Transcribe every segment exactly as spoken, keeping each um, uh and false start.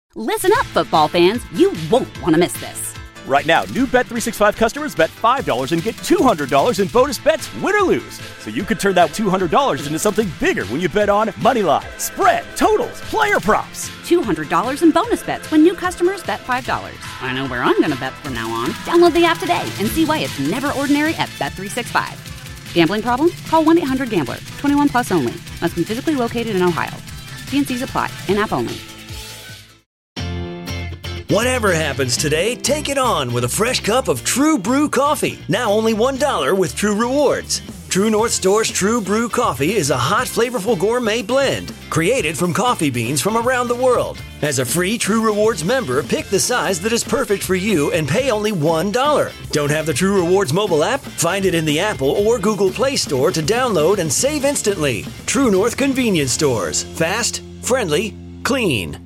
Listen up, football fans. You won't want to miss this. Right now, new Bet three sixty-five customers bet five dollars and get two hundred dollars in bonus bets, win or lose. So you could turn that two hundred dollars into something bigger when you bet on moneyline, spread, totals, player props. two hundred dollars in bonus bets when new customers bet five dollars. I know where I'm going to bet from now on. Download the app today and see why it's never ordinary at Bet three sixty-five. Gambling problem? Call one eight hundred gambler. twenty-one plus only. Must be physically located in Ohio. T and C's apply. In-app only. Whatever happens today, take it on with a fresh cup of True Brew coffee. Now only one dollar with True Rewards. True North Store's True Brew coffee is a hot, flavorful gourmet blend created from coffee beans from around the world. As a free True Rewards member, pick the size that is perfect for you and pay only one dollar. Don't have the True Rewards mobile app? Find it in the Apple or Google Play Store to download and save instantly. True North Convenience Stores. Fast, friendly, clean.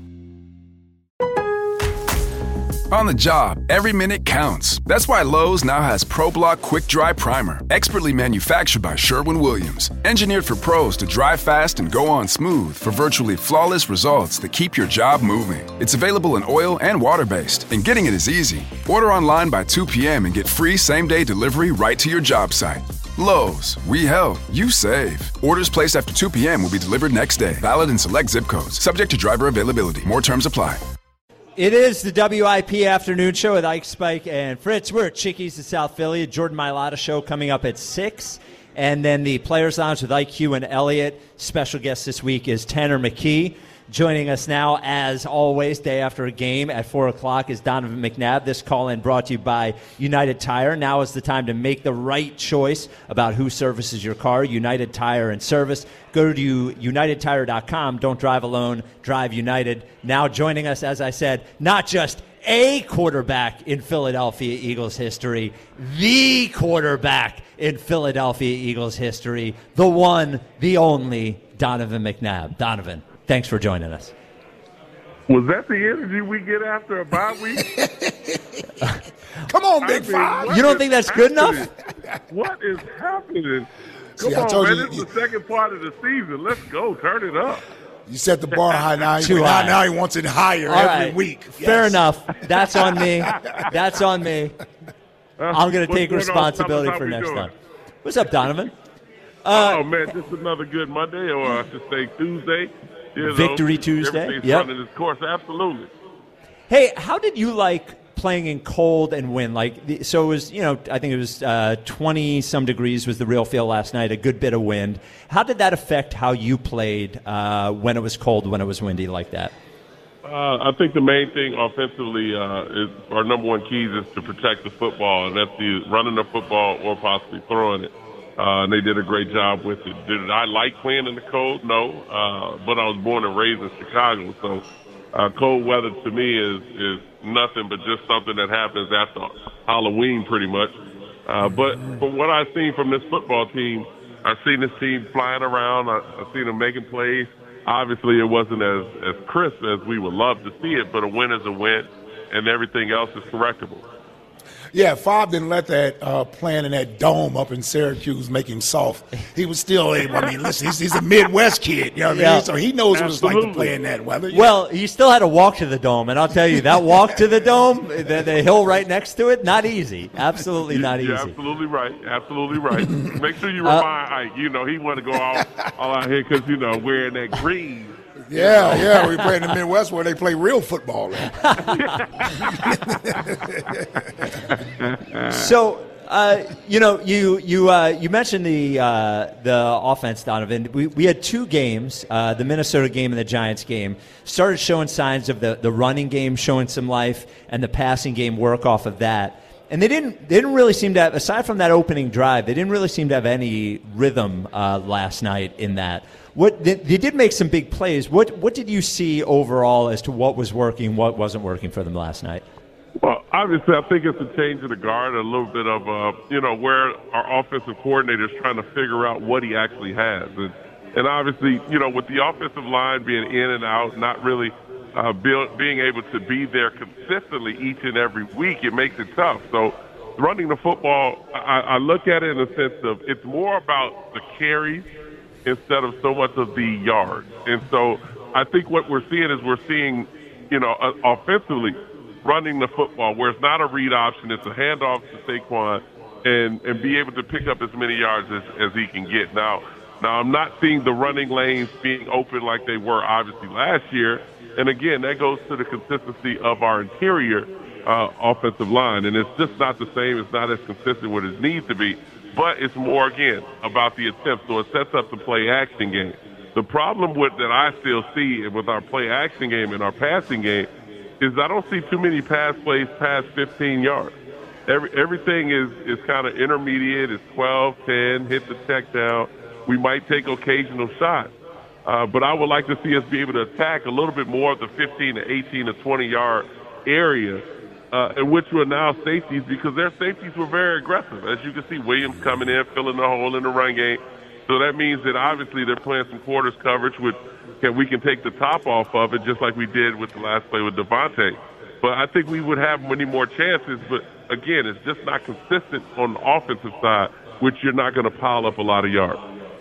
On the job, every minute counts. That's why Lowe's now has ProBlock Quick Dry Primer, expertly manufactured by Sherwin-Williams. Engineered for pros to dry fast and go on smooth for virtually flawless results that keep your job moving. It's available in oil and water-based, and getting it is easy. Order online by two p.m. and get free same-day delivery right to your job site. Lowe's, we help, you save. Orders placed after two p.m. will be delivered next day. Valid in select zip codes. Subject to driver availability. More terms apply. It is the W I P Afternoon Show with Ike, Spike, and Fritz. We're at Chickies in South Philly. Jordan Mailata Show coming up at six. And then the Players Lounge with Ike, Hugh, and Elliot. Special guest this week is Tanner McKee. Joining us now, as always, day after a game at four o'clock is Donovan McNabb. This call-in brought to you by United Tire. Now is the time to make the right choice about who services your car. United Tire and Service. Go to united tire dot com. Don't drive alone. Drive United. Now joining us, as I said, not just a quarterback in Philadelphia Eagles history, the quarterback in Philadelphia Eagles history, the one, the only, Donovan McNabb. Donovan, thanks for joining us. Was that the energy we get after a bye week? Come on, Big I mean, Five. You don't think that's good enough? What is happening? Come See, I on, told man. you- It's the second part of the season. Let's go. Turn it up. You set the bar high now. Too now, high. now he wants it higher All every right. week. Fair Yes. enough. That's on me. That's on me. Uh, I'm going to what's take going on, responsibility fellas? How for we next doing? time. What's up, Donovan? Uh, oh, man, just another good Monday, or I should say Tuesday. You know, Victory Tuesday. Everything's Yep. running its course. Absolutely. Hey, how did you like playing in cold and wind? Like, the- so it was, you know, I think it was uh, twenty some degrees was the real feel last night. A good bit of wind. How did that affect how you played uh, when it was cold, when it was windy like that? Uh, I think the main thing offensively uh, is our number one keys is to protect the football, and that's the running the football or possibly throwing it. Uh, and they did a great job with it. Did I like playing in the cold? No, uh, but I was born and raised in Chicago, so uh, cold weather to me is is nothing but just something that happens after Halloween, pretty much. Uh, but from what I've seen from this football team, I've seen this team flying around. I, I've seen them making plays. Obviously, it wasn't as, as crisp as we would love to see it, but a win is a win, and everything else is correctable. Yeah, Fob didn't let that uh, playing in that dome up in Syracuse make him soft. He was still able. I mean, listen, he's, he's a Midwest kid, you know what I Yeah. mean? So he knows what it's like to Absolutely. play in that weather. Yeah. Well, you still had to walk to the dome, and I'll tell you, that walk to the dome, the, the hill right next to it, not easy. Absolutely not easy. You're absolutely right. Absolutely right. Make sure you Uh, remind Ike, you know, he want to go all, all out here because, you know, wearing that green. yeah, yeah, we play in the Midwest where they play real football. So, uh, you know, you you uh, you mentioned the uh, the offense, Donovan. We we had two games, uh, the Minnesota game and the Giants game, started showing signs of the, the running game showing some life and the passing game work off of that. And they didn't they didn't really seem to have, aside from that opening drive, they didn't really seem to have any rhythm uh, last night in that. What they, they did make some big plays. What what did you see overall as to what was working, what wasn't working for them last night? Well, obviously, I think it's a change of the guard, a little bit of, uh, you know, where our offensive coordinator is trying to figure out what he actually has. And, and obviously, you know, with the offensive line being in and out, not really uh, build, being able to be there consistently each and every week, it makes it tough. So running the football, I, I look at it in the sense of it's more about the carries instead of so much of the yards. And so I think what we're seeing is we're seeing – you know, uh, offensively, running the football where it's not a read option, it's a handoff to Saquon, and, and be able to pick up as many yards as, as he can get. Now, now I'm not seeing the running lanes being open like they were obviously last year. And again, that goes to the consistency of our interior uh, offensive line, and it's just not the same. It's not as consistent what it needs to be. But it's more, again, about the attempt. So it sets up the play-action game. The problem with that I still see with our play-action game and our passing game is I don't see too many pass plays past fifteen yards. Every, everything is, is kind of intermediate. It's twelve, ten, hit the check down. We might take occasional shots. Uh, but I would like to see us be able to attack a little bit more of the fifteen to eighteen to twenty-yard area, uh, in which will allow safeties, because their safeties were very aggressive. As you can see, Williams coming in, filling the hole in the run game. So that means that obviously they're playing some quarters coverage, which can, we can take the top off of it, just like we did with the last play with Devontae. But I think we would have many more chances. But, again, it's just not consistent on the offensive side, which you're not going to pile up a lot of yards.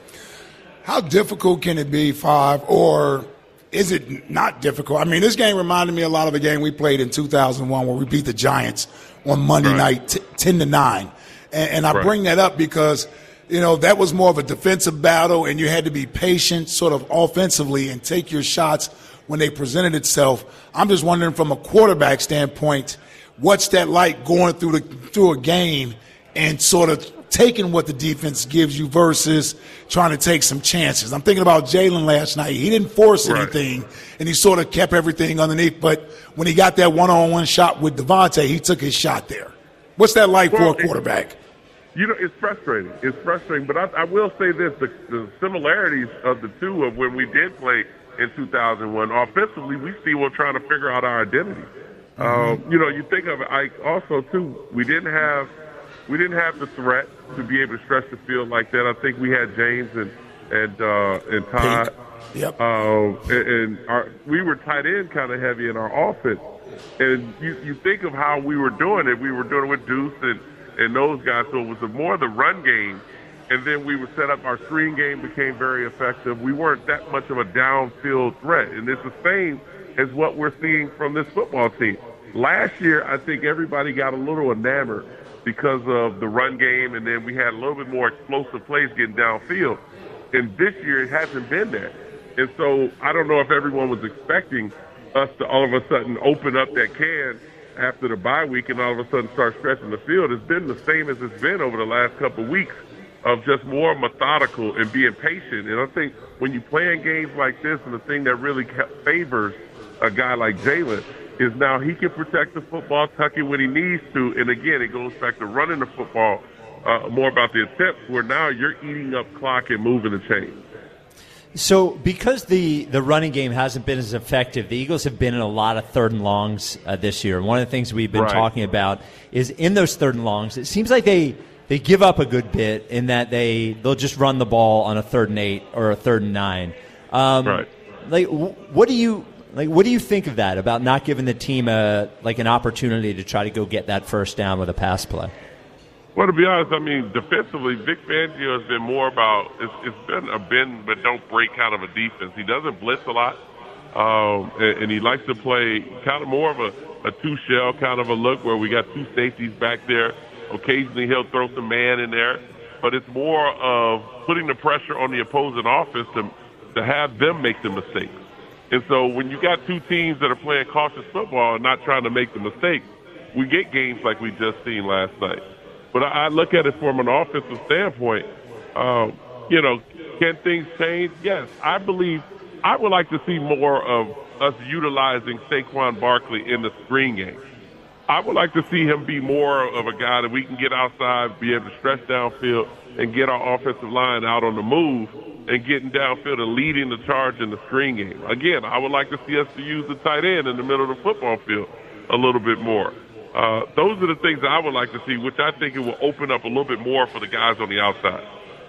How difficult can it be, Five, or is it not difficult? I mean, this game reminded me a lot of a game we played in two thousand one where we beat the Giants on Monday right. night t- ten to nine. And, and I right. bring that up because, you know, that was more of a defensive battle, and you had to be patient sort of offensively and take your shots when they presented itself. I'm just wondering from a quarterback standpoint, what's that like going through the through a game and sort of taking what the defense gives you versus trying to take some chances. I'm thinking about Jalen last night. He didn't force right. anything, and he sort of kept everything underneath. But when he got that one-on-one shot with Devontae, he took his shot there. What's that like well, for a quarterback? You know, it's frustrating. It's frustrating. But I, I will say this, the, the similarities of the two of when we did play in two thousand one, offensively, we still were trying to figure out our identity. Mm-hmm. Um, you know, you think of it, I also, too, we didn't have – We didn't have the threat to be able to stretch the field like that. I think we had James and and uh, and Todd. Yep. Uh, and and our, we were tight end kind of heavy in our offense. And you, you think of how we were doing it. We were doing it with Deuce and, and those guys. So it was more the run game. And then we would set up our screen game became very effective. We weren't that much of a downfield threat. And it's the same as what we're seeing from this football team. Last year, I think everybody got a little enamored because of the run game, and then we had a little bit more explosive plays getting downfield. And this year, it hasn't been there. And so I don't know if everyone was expecting us to all of a sudden open up that can after the bye week and all of a sudden start stretching the field. It's been the same as it's been over the last couple of weeks of just more methodical and being patient. And I think when you play in games like this, and the thing that really favors a guy like Jalen is now he can protect the football, tuck it when he needs to. And, again, it goes back to running the football, uh, more about the attempts, where now you're eating up clock and moving the chains. So because the, the running game hasn't been as effective, the Eagles have been in a lot of third and longs uh, this year. And one of the things we've been right. talking about is in those third and longs, it seems like they, they give up a good bit in that they, they'll just run the ball on a third and eight or a third and nine. Um, right. Like, what do you – Like, what do you think of that, about not giving the team a like an opportunity to try to go get that first down with a pass play? Well, to be honest, I mean, defensively, Vic Fangio has been more about it's, it's been a bend but don't break kind of a defense. He doesn't blitz a lot, um, and, and he likes to play kind of more of a, a two-shell kind of a look where we got two safeties back there. Occasionally he'll throw some man in there, but it's more of putting the pressure on the opposing offense to, to have them make the mistakes. And so when you got two teams that are playing cautious football and not trying to make the mistakes, we get games like we just seen last night. But I, I look at it from an offensive standpoint. Um, you know, can things change? Yes. I believe I would like to see more of us utilizing Saquon Barkley in the screen game. I would like to see him be more of a guy that we can get outside, be able to stretch downfield, and get our offensive line out on the move and getting downfield and leading the charge in the screen game. Again, I would like to see us to use the tight end in the middle of the football field a little bit more. Uh, those are the things that I would like to see, which I think it will open up a little bit more for the guys on the outside.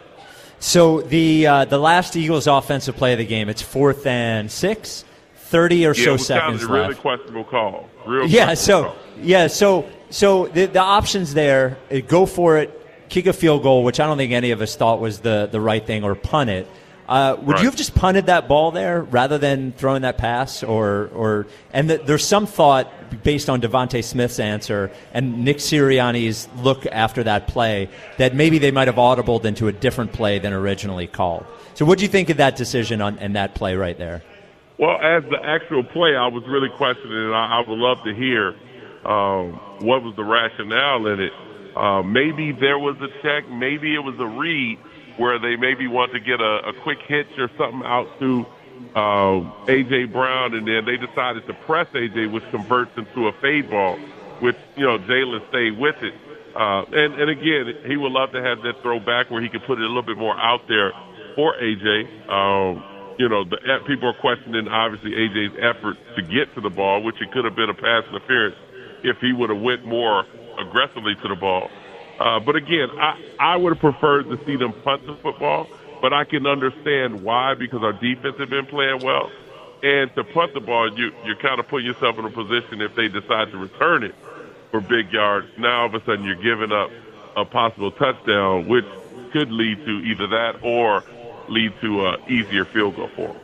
So the uh, the last Eagles offensive play of the game, it's fourth and six, thirty or yeah, so it seconds left. Really left. questionable call. Real yeah, so call. yeah, so so the the options there, uh, go for it, kick a field goal, which I don't think any of us thought was the, the right thing, or punt it. Uh, would Right. you have just punted that ball there rather than throwing that pass? Or, or and the, there's some thought based on Devontae Smith's answer and Nick Sirianni's look after that play that maybe they might have audibled into a different play than originally called. So what do you think of that decision on and that play right there? Well, as the actual play, I was really questioning it. I, I would love to hear um, what was the rationale in it. Uh, maybe there was a check. Maybe it was a read where they maybe want to get a, a quick hitch or something out to uh, A J. Brown, and then they decided to press A J, which converts into a fade ball, which, you know, Jalen stayed with it. Uh, and, and, again, he would love to have that throw back where he could put it a little bit more out there for A J. Um, you know, the people are questioning, obviously, A J's effort to get to the ball, which it could have been a pass interference if he would have went more aggressively to the ball. Uh, but, again, I, I would have preferred to see them punt the football, but I can understand why, because our defense had been playing well. And to punt the ball, you, you're kind of putting yourself in a position if they decide to return it for big yards. Now, all of a sudden, you're giving up a possible touchdown, which could lead to either that or lead to an easier field goal for them.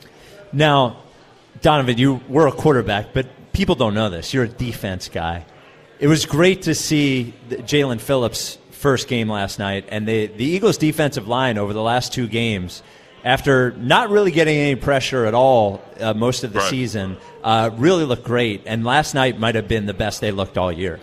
Now, Donovan, you were a quarterback, but people don't know this. You're a defense guy. It was great to see Jalen Phillips' first game last night, and the, the Eagles' defensive line over the last two games, after not really getting any pressure at all uh, most of the right. season, uh, really looked great. And last night might have been the best they looked all year.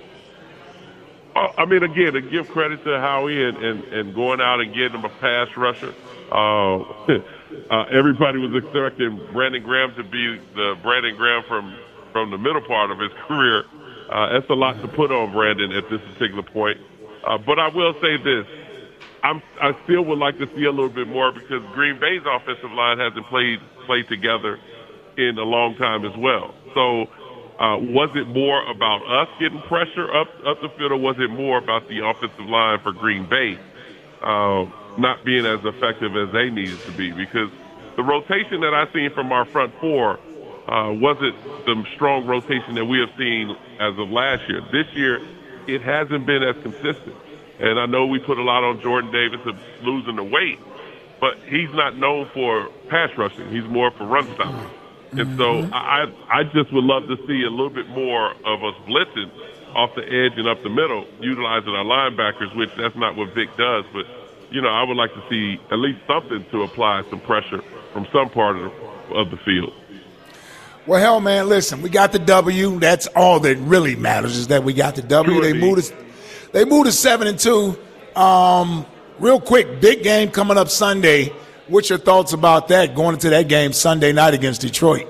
Uh, I mean, again, to give credit to Howie and, and, and going out and getting him a pass rusher. Uh, uh, everybody was expecting Brandon Graham to be the Brandon Graham from, from the middle part of his career. Uh, that's a lot to put on Brandon at this particular point. Uh, but I will say this. I'm, I still would like to see a little bit more because Green Bay's offensive line hasn't played played together in a long time as well. So uh, was it more about us getting pressure up, up the field, or was it more about the offensive line for Green Bay uh, not being as effective as they needed to be? Because the rotation that I've seen from our front four uh, wasn't the strong rotation that we have seen as of last year. This year, it hasn't been as consistent. And I know we put a lot on Jordan Davis of losing the weight, but he's not known for pass rushing. He's more for run stopping. And so I I just would love to see a little bit more of us blitzing off the edge and up the middle, utilizing our linebackers, which that's not what Vic does. But, you know, I would like to see at least something to apply some pressure from some part of the, of the field. Well, hell, man, listen, we got the W. That's all that really matters is that we got the W. Sure they moved us. They moved to seven and two. Um, real quick, big game coming up Sunday. What's your thoughts about that, going into that game Sunday night against Detroit?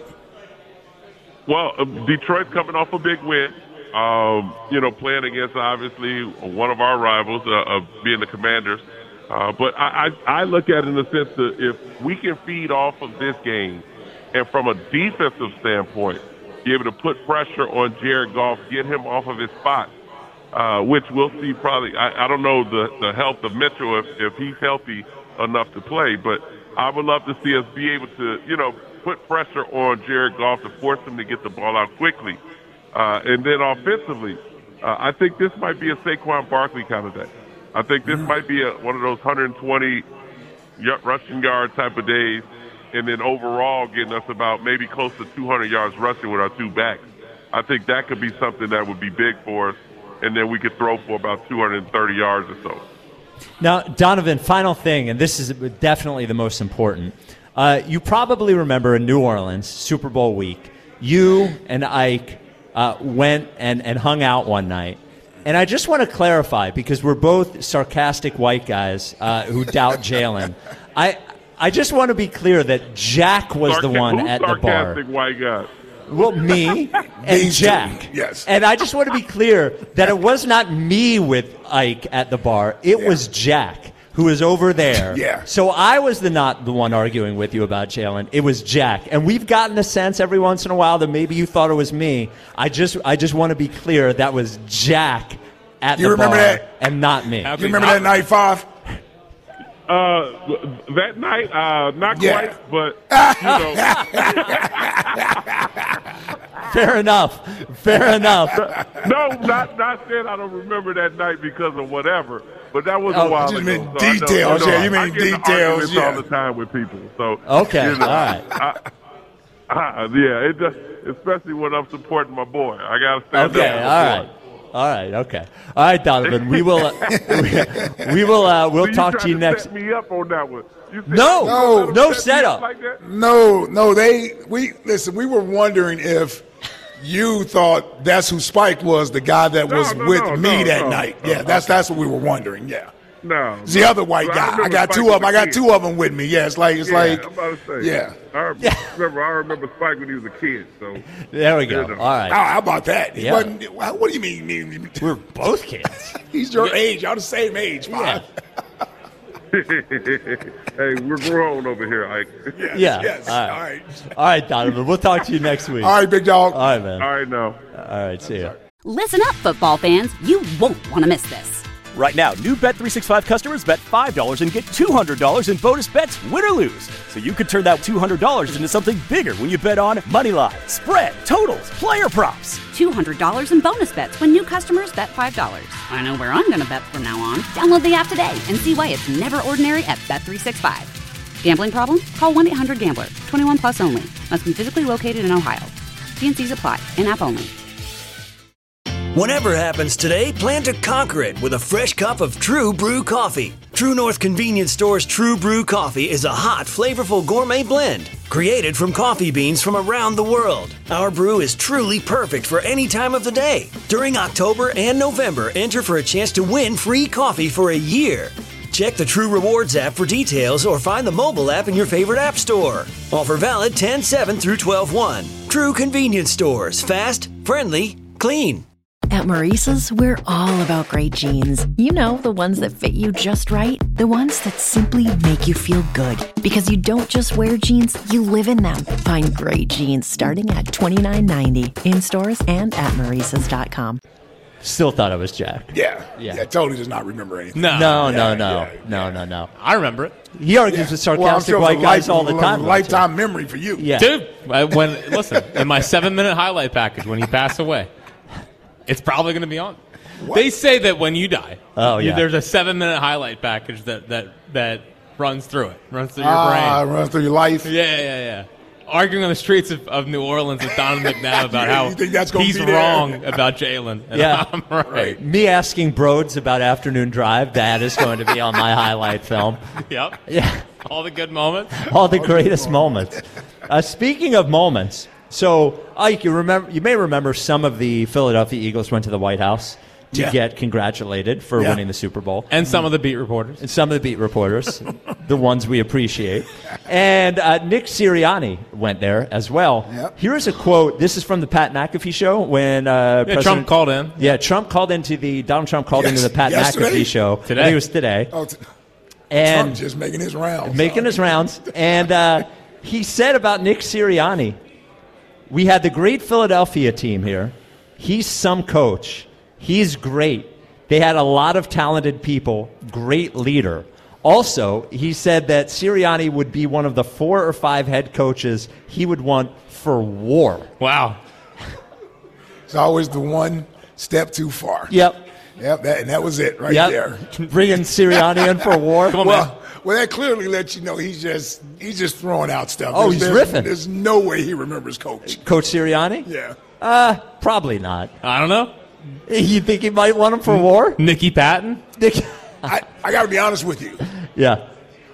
Well, uh, Detroit's coming off a big win. Um, you know, playing against, obviously, one of our rivals, uh, of being the Commanders. Uh, but I, I, I look at it in the sense that if we can feed off of this game, and from a defensive standpoint, be able to put pressure on Jared Goff, get him off of his spot, uh, which we'll see probably. I, I don't know the, the health of Mitchell if, if he's healthy enough to play, but I would love to see us be able to, you know, put pressure on Jared Goff to force him to get the ball out quickly. Uh, and then offensively, uh, I think this might be a Saquon Barkley kind of day. I think this might be a, one of those one hundred twenty rushing yard type of days, and then overall getting us about maybe close to two hundred yards rushing with our two backs. I think that could be something that would be big for us, and then we could throw for about two hundred thirty yards or so. Now, Donovan, final thing, and this is definitely the most important. Uh, you probably remember in New Orleans, Super Bowl week, you and Ike uh, went and, and hung out one night. And I just want to clarify, because we're both sarcastic white guys uh, who doubt Jalen. I I just want to be clear that Jack was Sarca- the one who's at the bar. Sarcastic white guy. Well, me and Jack. Yes. And I just want to be clear that it was not me with Ike at the bar. It Yeah. was Jack, who was over there. Yeah. So I was the not the one arguing with you about Jalen. It was Jack. And we've gotten the sense every once in a while that maybe you thought it was me. I just I just want to be clear that was Jack at You the remember bar that? and not me. You remember that night five? Uh, that night, uh, not Yeah. quite, but you know. Fair enough. Fair enough. No, not not saying I don't remember that night because of whatever. but that was Oh, a while you ago. mean so I know- details, I know yeah, you I- mean I get in details, arguments yeah. all the time with people. So Okay, you know, all right. I, I, yeah, it just, especially when I'm supporting my boy. I got to stand Okay, up. for all my right. boy. All right, okay. All right, Donovan, we will uh, we, we will uh, we'll So talk tried to you next. Set me up on that one. You said, No, No, let 'em no set me up setup. Like that? No, no, they we listen. We were wondering if you thought that's who Spike was, the guy that No, was no, with no, me no, that no, night. no, Yeah, that's okay. that's what we were wondering. Yeah, No, it's the no. other white But guy. I, remember got Spike two was of them. I a got kid. two of them with me. Yeah, it's like it's Yeah, like I'm about to say. yeah. I remember. I remember Spike when he was a kid. So There we go. You know. All right, Oh, how about that? He Yeah. wasn't, what do you mean? mean- we're both kids. He's your age. Y'all the same age. Yeah. Five. hey, we're grown over here, Ike. Yes, Yeah. Yes. All right. All right. All right, Donovan, we'll talk to you next week. All right, big dog. All right, man. All right, now. All right, see ya. Listen up, football fans. You won't want to miss this. Right now, new Bet three sixty-five customers bet five dollars and get two hundred dollars in bonus bets, win or lose. So you could turn that two hundred dollars into something bigger when you bet on moneyline, spread, totals, player props. two hundred dollars in bonus bets when new customers bet five dollars. I know where I'm going to bet from now on. Download the app today and see why it's never ordinary at Bet three sixty-five. Gambling problem? Call one eight hundred gambler. twenty-one plus only. Must be physically located in Ohio. T and C's apply. In-app only. Whatever happens today, plan to conquer it with a fresh cup of True Brew coffee. True North Convenience Store's True Brew coffee is a hot, flavorful gourmet blend created from coffee beans from around the world. Our brew is truly perfect for any time of the day. During October and November, enter for a chance to win free coffee for a year. Check the True Rewards app for details or find the mobile app in your favorite app store. Offer valid ten seven through twelve one. True Convenience Stores. Fast, friendly, clean. At Maurice's, we're all about great jeans. You know, the ones that fit you just right. The ones that simply make you feel good. Because you don't just wear jeans, you live in them. Find great jeans starting at twenty-nine ninety in stores and at maurices dot com. Still thought it was Jack. Yeah. Yeah. Yeah. Tony does not remember anything. No. No, Yeah, no, no, yeah, no, yeah. no, no. I remember it. He argues with Well, I'm sarcastic sure white it's a guys life- all the time. Lifetime memory for you. Yeah. Dude, I- when listen, in my seven-minute highlight package when he passed away, it's probably going to be on. They say that when you die, Oh, you- yeah. there's a seven-minute highlight package that, that, that runs through it, runs through your Ah, brain. runs through your life. Yeah, yeah, yeah. Arguing on the streets of, of New Orleans with Donovan McNabb about Yeah, how you think that's gonna he's be there? wrong about Jalen. And Yeah. I'm right. Me asking Broads about afternoon drive, that is going to be on my highlight film. Yep. Yeah. All the good moments. All the greatest moments. Uh, speaking of moments, so Ike, you remember? You may remember some of the Philadelphia Eagles went to the White House to Yeah. get congratulated for Yeah. winning the Super Bowl. And some of the beat reporters. And some of the beat reporters, the ones we appreciate. And uh, Nick Sirianni went there as well. Yep. Here's a quote. This is from the Pat McAfee show when uh, Yeah, President- Trump called in. Yeah, Trump called into the Donald Trump called Yes, into the Pat yesterday? McAfee show. Today. I think it was today. Oh, t- and Trump just making his rounds. making his rounds. And uh, he said about Nick Sirianni, we had the great Philadelphia team here. He's some coach. He's great. They had a lot of talented people, great leader. Also, he said that Sirianni would be one of the four or five head coaches he would want for war. Wow. It's always the one step too far. Yep. Yep, that, and that was it right Yep. there. Bringing Sirianni in for war. Come on, man. Well, well, that clearly lets you know he's just he's just throwing out stuff. Oh, There's- he's there's- riffing. There's no way he remembers Coach. Coach Sirianni? Yeah. Uh, probably not. I don't know. You think he might want him for war? Nikki Patton? Nick- I, I got to be honest with you. yeah.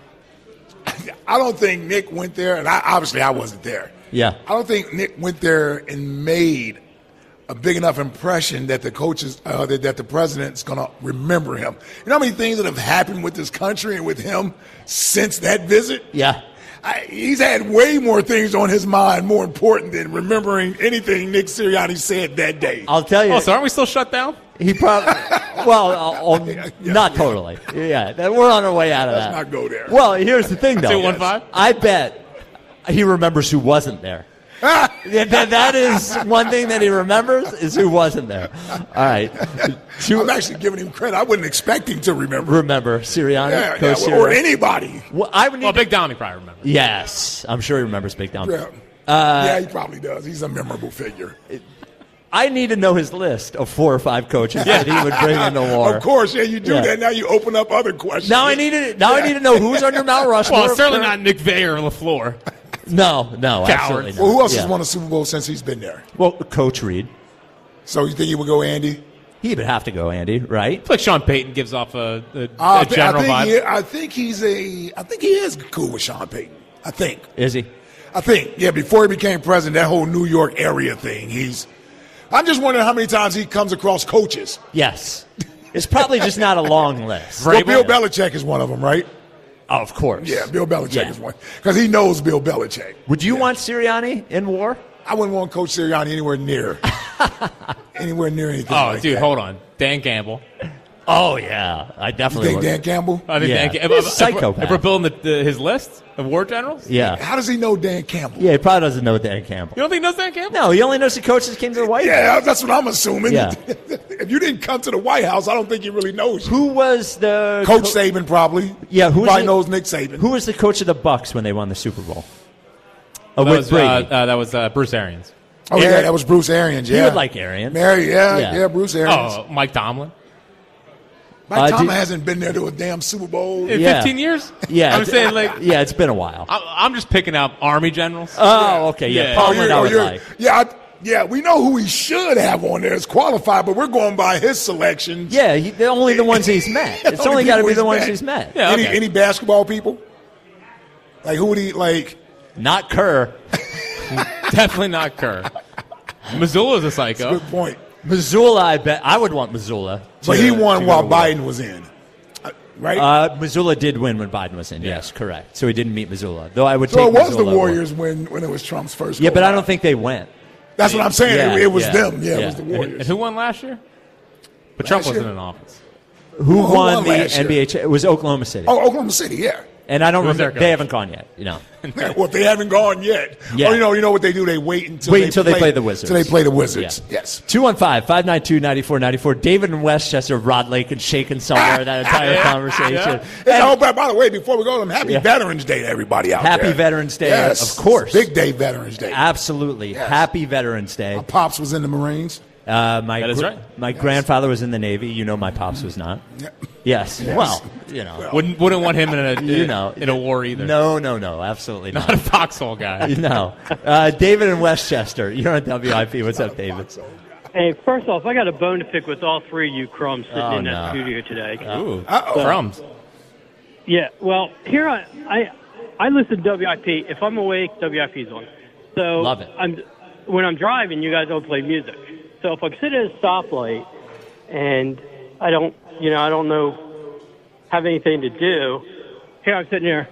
I don't think Nick went there, and I, obviously I wasn't there. Yeah. I don't think Nick went there and made a big enough impression that the coaches, uh, that, that the president's going to remember him. You know how many things that have happened with this country and with him since that visit? Yeah. I, he's had way more things on his mind more important than remembering anything Nick Sirianni said that day. I'll tell you. Oh, so aren't we still shut down? He probably, well, uh, uh, Yeah, not yeah. totally. Yeah, that- we're on our way out of Let's that. not go there. Well, here's the thing, though. two one five? I bet he remembers who wasn't there. Yeah, that, that is one thing that he remembers is who wasn't there. All right. Two, I'm actually giving him credit. I wasn't expecting to remember. remember Sirianni? Yeah, yeah, Coach or Sirianni? anybody. Well, I would need Well, to- Big Dommy probably remembers. Yes, I'm sure he remembers Big Dom. Yeah. Uh, yeah, he probably does. He's a memorable figure. I need to know his list of four or five coaches that he would bring into war. Of course, yeah, you do Yeah. that. Now you open up other questions. Now I need to. Now I need to know who's on your Mount Rushmore. Well, certainly not Nick Vay or LaFleur. No, no, Cowards. absolutely not. Well, who else Yeah. has won a Super Bowl since he's been there? Well, Coach Reed. So you think he would go Andy? He would have to go Andy, right? It's like Sean Payton gives off a, a, Uh, a I thi- general I think vibe. He, I think he's a. I think he is cool with Sean Payton. I think. Is he? I think. Yeah. Before he became president, that whole New York area thing. He's. I'm just wondering how many times he comes across coaches. Yes. It's probably just not a long list. Well, Bill Belichick is one of them, right? Oh, of course. Yeah, Bill Belichick Yeah. is one because he knows Bill Belichick. Would you want Sirianni in war? I wouldn't want Coach Sirianni anywhere near, anywhere near anything. Oh, like dude, that. hold on. Dan Campbell. Oh yeah, I You definitely think would. Dan Campbell? I think Yeah. Dan Campbell. He's a If, if, we're- psychopath. if we're building the, the, his list of war generals, Yeah. How does he know Dan Campbell? Yeah, he probably doesn't know Dan Campbell. you don't think he knows Dan Campbell? No, he only knows the coaches came to the White House. Yeah, that's what I'm assuming. Yeah. If you didn't come to the White House, I don't think he really knows you. Who was the Coach co- Saban probably. Yeah, who was probably the- knows Nick Saban. Who was the coach of the Bucks when they won the Super Bowl? Oh, that with was, Brady. uh, uh, that was uh, Bruce Arians. Oh yeah, Aaron- that was Bruce Arians. He Yeah, would like Arians. Mary, yeah, Yeah. yeah, Bruce Arians. Oh, Mike Tomlin. Mike uh, Tomlin did- hasn't been there to a damn Super Bowl. In Yeah. fifteen years? Yeah, I'm it's- saying, like, yeah, it's been a while. I, I'm just picking out Army generals. Oh, okay, yeah. Yeah. Paul Oh, Lynn you're- I oh, would you're- like. yeah, I- yeah. We know who he should have on there as qualified, but we're going by his selections. Yeah, he, they're only the ones he's met. It's Only only got to people be the he's ones met. he's met. Yeah, Any okay. any basketball people? Like who would he like? Not Kerr. Definitely not Kerr. Missoula's a psycho. Good point. Missoula, I bet. I would want Missoula. But to- he to won go while to war. Biden was in, Uh, right? Uh, Missoula did win when Biden was in. Yes, correct. So he didn't meet Missoula. Though I would so take it was Missoula the over. Warriors when, when it was Trump's first. Yeah, go but I around. don't think they went. That's what I'm saying. Yeah, it, it was yeah, them. Yeah, yeah. it was the And, Warriors. and who won last year? But Trump Last wasn't year? in office. Who, Who won, won the last N B A? year? cha- It was Oklahoma City. Oh, Oklahoma City. Yeah. And I don't Who was remember. their They coach? haven't gone yet. You know. Well, if they haven't gone yet. Yeah. Oh, you know, you know what they do? They wait until Wait they until play, they play the Wizards. Until they play the Wizards. Yeah. Yes. two one five, five nine two, nine four nine four. David in Westchester, Rod Lake, and shaking somewhere that entire Yeah. conversation. Yeah. Hey, And- oh, by, by the way, before we go to them, happy Yeah. Veterans Day to everybody out Happy there. Veterans Day, Yes. of course. Big day, Veterans Day. Absolutely. Yes. Happy Veterans Day. My pops was in the Marines. Uh, my That is gr- right. My grandfather was in the Navy. You know, my pops was not. Yeah. Yes. Well, you know. Wouldn't wouldn't want him in a You know. in a war either. No, no, no. Absolutely Not not. a foxhole guy. No. Uh, David in Westchester. You're on W I P. What's up, David? Hey, first off, I got a bone to pick with all three of you crumbs sitting Oh, in that no. studio today. Ooh, Uh-oh. crumbs. Yeah, well, here I, I I listen to W I P. If I'm awake, W I P's on. So Love it. I'm when I'm driving, you guys don't play music. So if I sit at a stoplight and I don't, you know, I don't know, have anything to do, here I'm sitting here.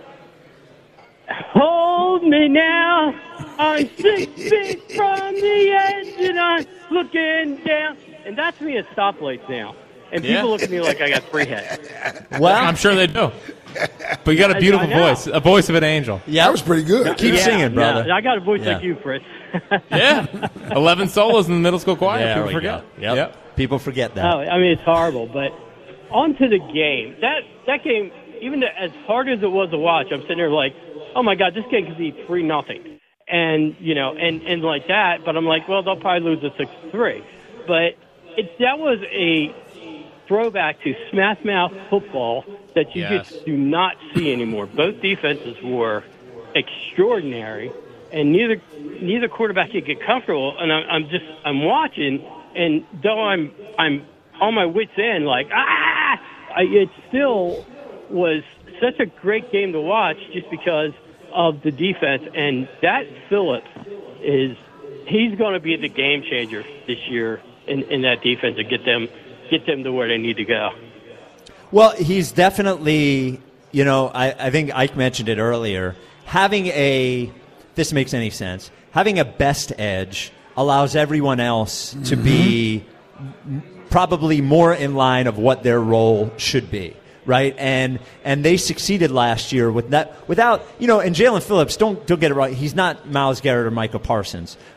Hold me now. I'm six feet from the edge and I'm looking down. And that's me at stoplights now. And Yeah. people look at me like I got three heads. Well, I'm sure they do. But you got a I- beautiful I know. voice, a voice of an angel. yeah. That was pretty good. Keep Yeah, singing, brother. yeah, I got a voice Yeah. like you, Fritz. Yeah, eleven solos in the middle school choir. There People we forget. go. Yep. People forget that. Oh, I mean, it's horrible. But on to the game. That that game, even the, as hard as it was to watch, I'm sitting there like, oh my god, this game could be three nothing, and you know, and and like that. But I'm like, well, they'll probably lose a six three. But it that was a throwback to smash mouth football that you Yes. just do not see anymore. Both defenses were extraordinary, and neither neither quarterback could get comfortable. And I'm, I'm just I'm watching, and though I'm I'm on my wits end, like ah, I, it still was such a great game to watch just because of the defense. And that Phillips is he's going to be the game changer this year in, in that defense to get them get them to where they need to go. Well, he's definitely, you know, I, I think Ike mentioned it earlier. Having a, this makes any sense, having a best edge allows everyone else to be probably more in line of what their role should be. Right, and and they succeeded last year with that. Without, you know, and Jalen Phillips, don't don't get it right. He's not Myles Garrett or Micah Parsons,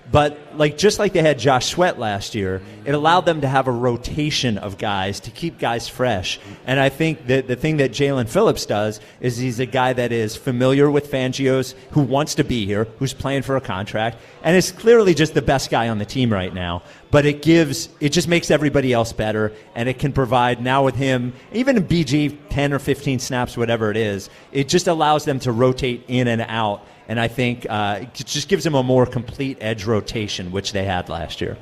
But like just like they had Josh Sweat last year, it allowed them to have a rotation of guys to keep guys fresh. And I think that the thing that Jalen Phillips does is he's a guy that is familiar with Fangio's, who wants to be here, who's playing for a contract, and is clearly just the best guy on the team right now. But it gives, it just makes everybody else better, and it can provide now with him, even in B G, ten or fifteen snaps, whatever it is, it just allows them to rotate in and out. And I think uh, it just gives them a more complete edge rotation, which they had last year.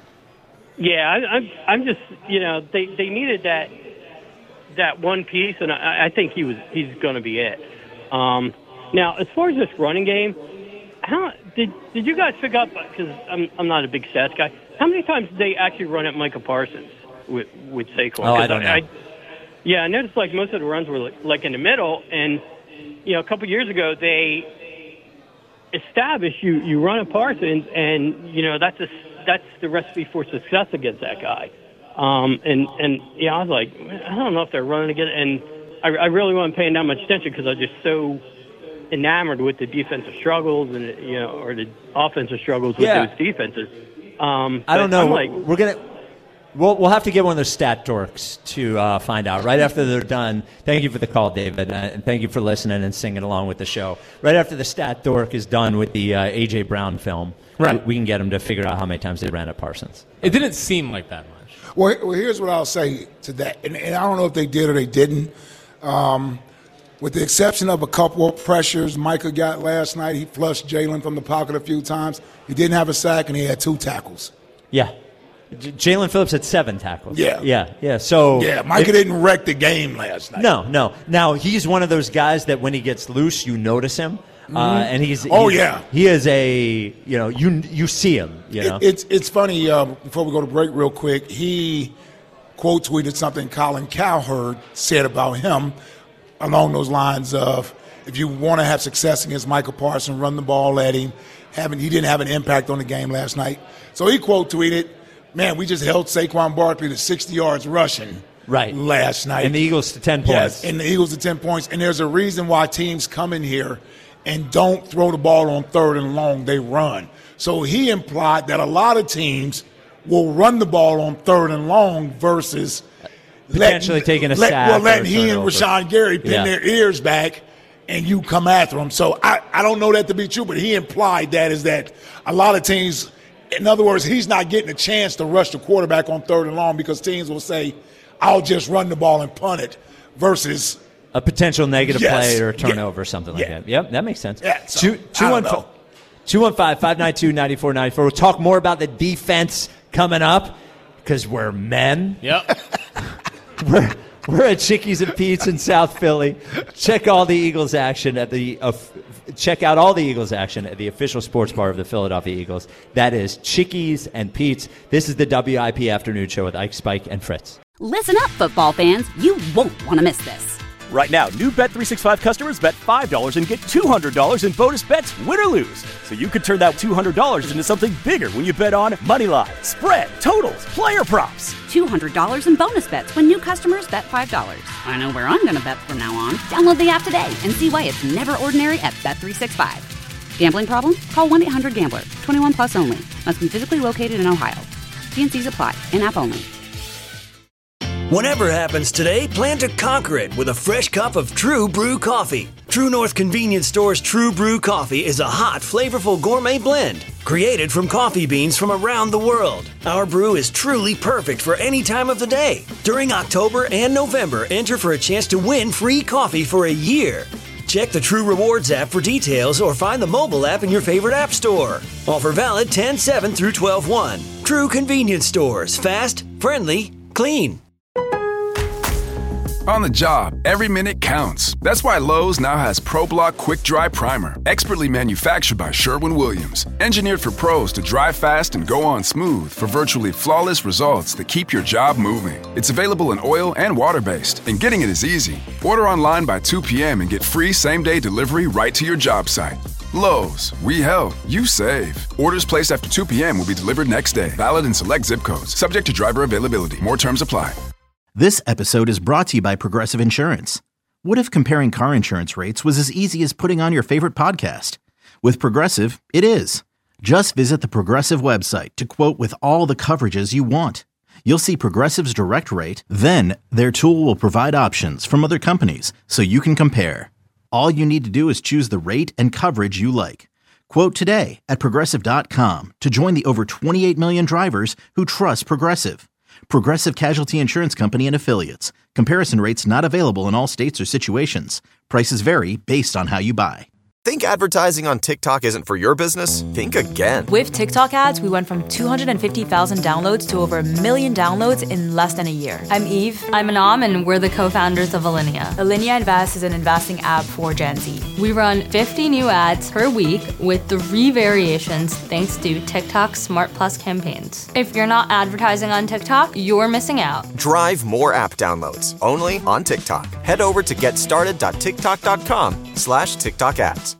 Yeah, I, I'm. I'm just. You know, they, they needed that that one piece, and I, I think he was. He's going to be it. Um, now, as far as this running game, how did did you guys pick up? Because I'm I'm not a big stats guy. How many times did they actually run at Micah Parsons with with Saquon? Oh, I don't know. I, I, yeah, I noticed like most of the runs were like, like in the middle, and you know, a couple years ago they established you you run at Parsons, and you know that's a that's the recipe for success against that guy. Um, and and yeah, I was like, I don't know if they're running again, and I, I really wasn't paying that much attention because I was just so enamored with the defensive struggles and you know, or the offensive struggles with Yeah. those defenses. Um, I don't but know. I'm like, We're gonna we'll we'll have to get one of those stat dorks to uh, find out right after they're done. Thank you for the call, David, uh, and thank you for listening and singing along with the show. Right after the stat dork is done with the uh, A J Brown film, Right. we can get them to figure out how many times they ran at Parsons. It didn't seem like that much. Well, well, here's what I'll say to that, and, and I don't know if they did or they didn't. Um, with the exception of a couple of pressures Micah got last night, he flushed Jalen from the pocket a few times. He didn't have a sack, and he had two tackles. Yeah. J- Jalen Phillips had seven tackles. Yeah. Yeah, yeah. So Yeah, Micah if- didn't wreck the game last night. No, no. Now, he's one of those guys that when he gets loose, you notice him. Uh, and he's Oh, he's- yeah. he is a you know you you see him you know It, it's it's funny. Uh, before we go to break, real quick, he quote tweeted something Colin Cowherd said about him along those lines of, if you want to have success against Michael Parsons, run the ball at him. Having he didn't have an impact on the game last night, so he quote tweeted, "Man, we just held Saquon Barkley to sixty yards rushing." Right. Last night. and the Eagles to ten Yes, points. and the Eagles to ten points. And there's a reason why teams come in here and don't throw the ball on third and long. They run. So he implied that a lot of teams will run the ball on third and long versus Potentially letting- taking a let, sack Well, or letting a he and turnover. Rashawn Gary pin Yeah. their ears back and you come after them. So I, I don't know that to be true, but he implied that is that a lot of teams, in other words, he's not getting a chance to rush the quarterback on third and long because teams will say, I'll just run the ball and punt it versus A potential negative Yes. play or a Yeah. turnover or something like Yeah. that. Yep, that makes sense. Yeah, so, Two- two I one don't fi- know. two one five, five nine two, nine four nine four. We'll talk more about the defense coming up because we're men. Yep. We're, we're at Chickies and Pete's in South Philly. Check all the Eagles action at the uh, check out all the Eagles action at the official sports bar of the Philadelphia Eagles. That is Chickies and Pete's. This is the W I P Afternoon Show with Ike, Spike, and Fritz. Listen up, football fans. You won't want to miss this. Right now, new Bet three sixty-five customers bet five dollars and get two hundred dollars in bonus bets, win or lose. So you could turn that two hundred dollars into something bigger when you bet on Moneyline, spread, totals, player props. two hundred dollars in bonus bets when new customers bet five dollars. I know where I'm going to bet from now on. Download the app today and see why it's never ordinary at Bet three sixty-five. Gambling problem? Call one eight hundred gambler. twenty-one plus only. Must be physically located in Ohio. T and C's apply. In-app only. Whatever happens today, plan to conquer it with a fresh cup of True Brew coffee. True North Convenience Store's True Brew coffee is a hot, flavorful gourmet blend created from coffee beans from around the world. Our brew is truly perfect for any time of the day. During October and November, enter for a chance to win free coffee for a year. Check the True Rewards app for details or find the mobile app in your favorite app store. Offer valid ten seven through twelve one. True Convenience Stores. Fast, friendly, clean. On the job, every minute counts. That's why Lowe's now has ProBlock Quick Dry Primer, expertly manufactured by Sherwin-Williams. Engineered for pros to dry fast and go on smooth for virtually flawless results that keep your job moving. It's available in oil and water-based, and getting it is easy. Order online by two p.m. and get free same-day delivery right to your job site. Lowe's, we help, you save. Orders placed after two p.m. will be delivered next day. Valid in select zip codes. Subject to driver availability. More terms apply. This episode is brought to you by Progressive Insurance. What if comparing car insurance rates was as easy as putting on your favorite podcast? With Progressive, it is. Just visit the Progressive website to quote with all the coverages you want. You'll see Progressive's direct rate, then their tool will provide options from other companies so you can compare. All you need to do is choose the rate and coverage you like. Quote today at Progressive dot com to join the over twenty-eight million drivers who trust Progressive. Progressive Casualty Insurance Company and Affiliates. Comparison rates not available in all states or situations. Prices vary based on how you buy. Think advertising on TikTok isn't for your business? Think again. With TikTok ads, we went from two hundred fifty thousand downloads to over a million downloads in less than a year. I'm Eve. I'm Anam, and we're the co-founders of Alinea. Alinea Invest is an investing app for Gen Z. We run fifty new ads per week with three variations thanks to TikTok Smart Plus campaigns. If you're not advertising on TikTok, you're missing out. Drive more app downloads only on TikTok. Head over to getstarted dot tiktok dot com slash TikTok ads.